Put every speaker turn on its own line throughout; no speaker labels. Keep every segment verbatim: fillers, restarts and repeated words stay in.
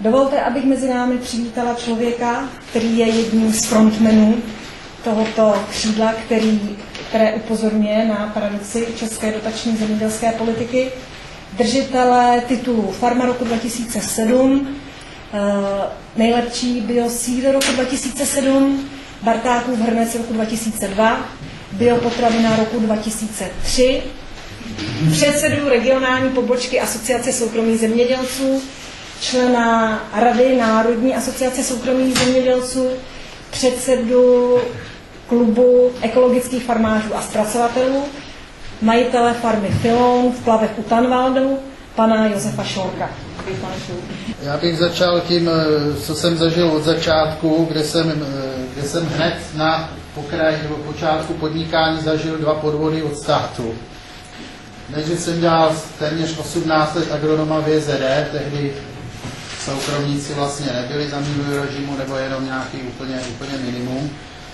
Dovolte, abych mezi námi přivítala člověka, který je jedním z frontmenů tohoto křídla, který, které upozorňuje na paradoxy české dotační zemědělské politiky, držitele titulu Farma roku dva tisíce sedm, nejlepší biosíl roku dva tisíce sedm, Bartákův hrnec roku dva tisíce dva, biopotravina roku dva tisíce tři, předsedu regionální pobočky Asociace soukromých zemědělců, člena Rady Národní asociace soukromých zemědělců, předsedu klubu ekologických farmářů a zpracovatelů, majitele farmy Filon v Plavech u Tanvaldu, pana Josefa Šorka.
Já bych začal tím, co jsem zažil od začátku, kde jsem, kde jsem hned na pokraji nebo počátku podnikání zažil dva podvody od státu. Než jsem dělal téměř osmnáct let agronoma V Z D, tehdy soukromníci vlastně nebyli za minulého režimu, nebo jenom nějaký úplně, úplně minimum.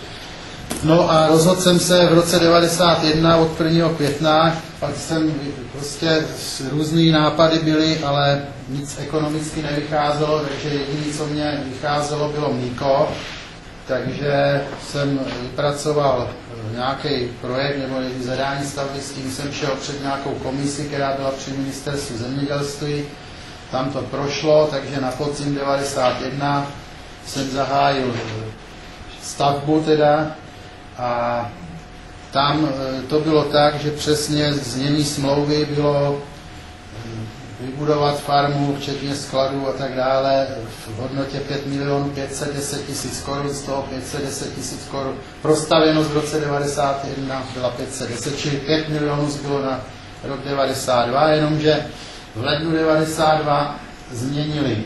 No a rozhodl jsem se v roce devadesát jedna od prvního května, pak jsem prostě různý nápady byly, ale nic ekonomicky nevycházelo, takže jediné, co mě vycházelo, bylo mlíko. Takže jsem vypracoval nějaký projekt nebo zadání stavby, s tím jsem šel před nějakou komisi, která byla při ministerstvu zemědělství. Tam to prošlo, takže na podzim devadesát jedna jsem zahájil stavbu teda a tam to bylo tak, že přesně znění smlouvy bylo vybudovat farmu, včetně skladů a tak dále, v hodnotě pět milionů pět set deset tisíc korun, z toho pět set deset tisíc korun. Prostavěnost v roce devadesát jedna byla pět set deset, čili pět milionů zbylo na rok devadesát dva, jenomže v lednu devadesát dva změnili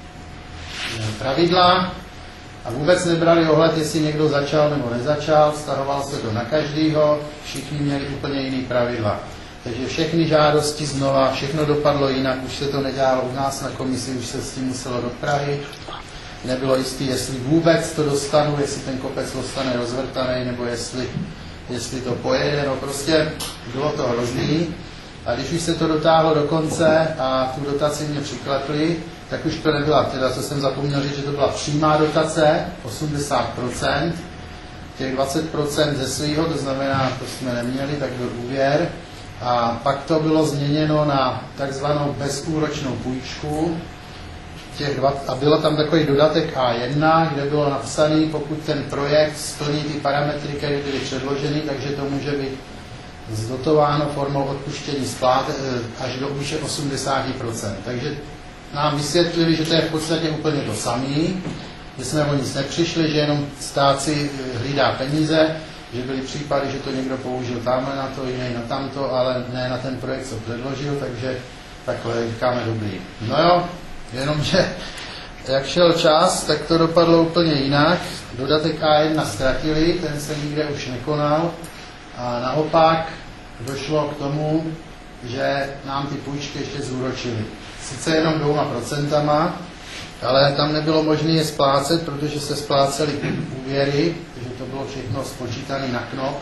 pravidla a vůbec nebrali ohled, jestli někdo začal nebo nezačal, stahoval se to na každýho, všichni měli úplně jiný pravidla. Takže všechny žádosti znova, všechno dopadlo jinak, už se to nedělalo u nás na komisi, už se s tím muselo do Prahy. Nebylo jistý, jestli vůbec to dostanu, jestli ten kopec dostane rozvrtaný, nebo jestli, jestli to pojede, no prostě bylo to hrozný. A když už se to dotáhlo do konce a tu dotaci mě přiklepli, tak už to nebyla, teda co jsem zapomněl říct, že to byla přímá dotace, osmdesát procent, těch dvacet procent ze svýho, to znamená, to jsme neměli, tak byl úvěr. A pak to bylo změněno na takzvanou bezúročnou půjčku. Těch dva, a bylo tam takový dodatek A jedna, kde bylo napsané, pokud ten projekt splní ty parametry, které byly předloženy, takže to může být zdotováno formou odpuštění splátek až do výše osmdesát procent. Takže nám vysvětlili, že to je v podstatě úplně to samé, že jsme o nic nepřišli, že jenom stát si hlídá peníze, že byly případy, že to někdo použil tamhle na to, jiný na tamto, ale ne na ten projekt, co předložil, takže takhle říkáme dobrý. No jo, jenomže jak šel čas, tak to dopadlo úplně jinak. Dodatek A jedna ztratili, ten se nikde už nekonal a naopak došlo k tomu, že nám ty půjčky ještě zúročili. Sice jenom dvěma procentama, ale tam nebylo možné je splácet, protože se splácely úvěry, takže to bylo všechno spočítané na knop.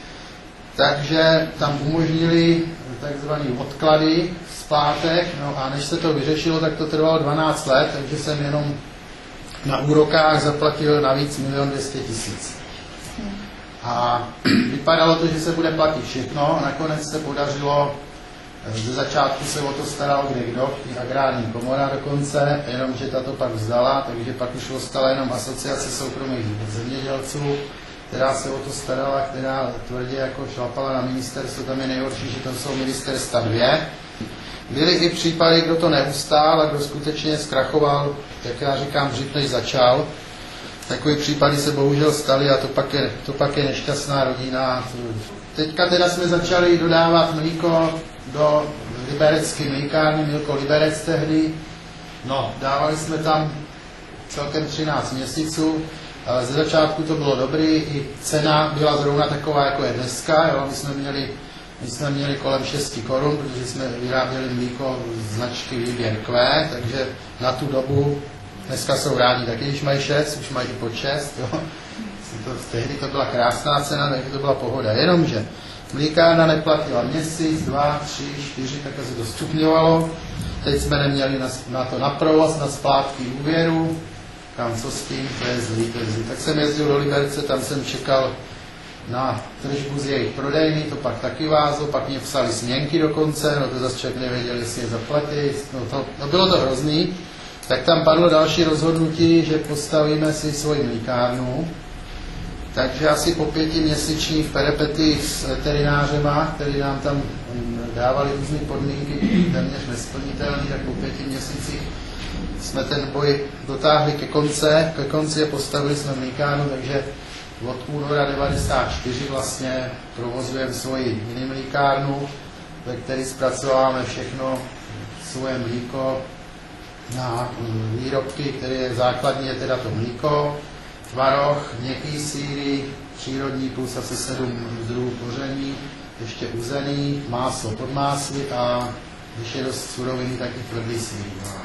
Takže tam umožnili takzvané odklady splátek, no a než se to vyřešilo, tak to trvalo dvanáct let, takže jsem jenom na úrokách zaplatil navíc milion dvě stě tisíc. A vypadalo to, že se bude platit všechno, nakonec se podařilo. Ze začátku se o to staral kdekdo, i agrární komora dokonce, jenomže ta to pak vzdala, takže pak už ostala jenom Asociace soukromých zemědělců, která se o to starala, která tvrdě jako šlapala na ministerstvo. Tam je nejhorší, že tam jsou ministerstva dvě. Byly i případy, kdo to neustál a kdo skutečně zkrachoval, jak já říkám, dřív než začal. Takové případy se bohužel staly a to pak je, to pak je nešťastná rodina. Teďka teda jsme začali dodávat mlíko do liberecké mlíkárny, Milko Liberec tehdy. No, dávali jsme tam celkem třináct měsíců, ale ze začátku to bylo dobrý, i cena byla zrovna taková, jako je dneska. Jo. My, jsme měli, my jsme měli kolem šest korun, protože jsme vyráběli mlíko značky Výběr Q, takže na tu dobu, dneska jsou rádi taky, když mají šest, už mají i pod šest. Jo. To, tehdy to byla krásná cena, takže to byla pohoda. Jenomže mlíkárna neplatila měsíc, dva, tři, čtyři, takhle se to stupňovalo. teď jsme neměli na, na to na provoz, na splátky úvěru, kam co s tím, to je zlý, to je zlý. Tak jsem jezdil do Liberce, tam jsem čekal na tržbu z jejich prodejny, to pak taky vázlo, pak mě psali směnky dokonce, no to zase člověk nevěděl, jestli je zaplatí, no to, no bylo to hrozný. Tak tam padlo další rozhodnutí, že postavíme si svoji mlýkárnu. Takže asi po pětiměsíčních peripetích s veterinářema, který nám tam dávali různé podmínky, téměř nesplnitelné, tak po pěti měsících jsme ten boj dotáhli ke konce, ke konci a postavili jsme mlýkárnu, takže od února devadesát čtyři vlastně provozujeme svoji mini mlýkárnu, ve které zpracováváme všechno svoje mlíko na výrobky, které je základní, je teda to mlíko, tvaroh, měkký sýry, přírodní plus asi sedm druhů koření, ještě uzený, máslo pod másly a když je dost suroviny, tak i tvrdý sýry.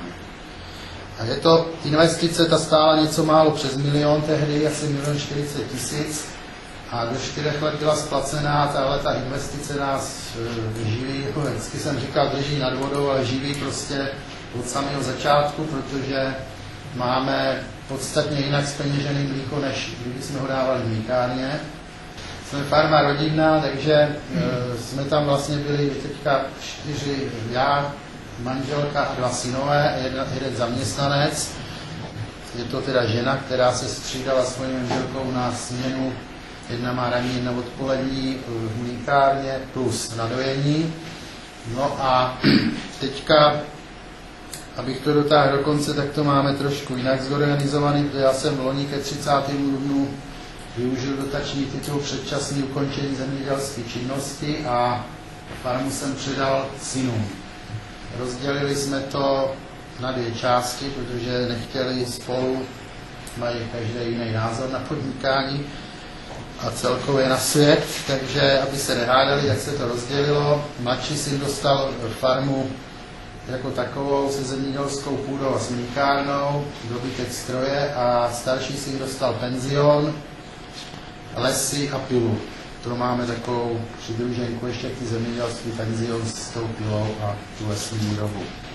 A je to investice, ta stála něco málo přes milion tehdy, asi milion čtyřicet tisíc a do čtyřech let byla splacená, tahle ta investice nás e, živí, jako vždycky jsem říkal, drží nad vodou, ale živí prostě od samého začátku, protože máme podstatně jinak zpeněžený mlíko, než když jsme ho dávali v mlíkárně. Jsme farma rodinná, takže e, jsme tam vlastně byli teďka čtyři, já, manželka a dva synové, jedna, jeden zaměstnanec. Je to teda žena, která se střídala svojí manželkou na směnu. Jedna má ranní, jedna odpolední v mlíkárně plus na dojení. No a teďka, abych to dotáhl do konce, tak to máme trošku jinak zorganizovaný, protože já jsem loni ke třicátému dubnu využil dotační titul předčasné ukončení zemědělské činnosti a farmu jsem předal synům. Rozdělili jsme to na dvě části, protože nechtěli spolu, mají každý jiný názor na podnikání a celkově na svět, takže aby se nehádali, jak se to rozdělilo. Mladší syn dostal farmu jako takovou se zemědělskou půdou a s mlýkárnou, dobytek stroje a starší syn dostal penzion, lesy a pilu. To máme takovou přidruženku ještě k zemědělství penzion s tou pilou a tu lesní výrobu.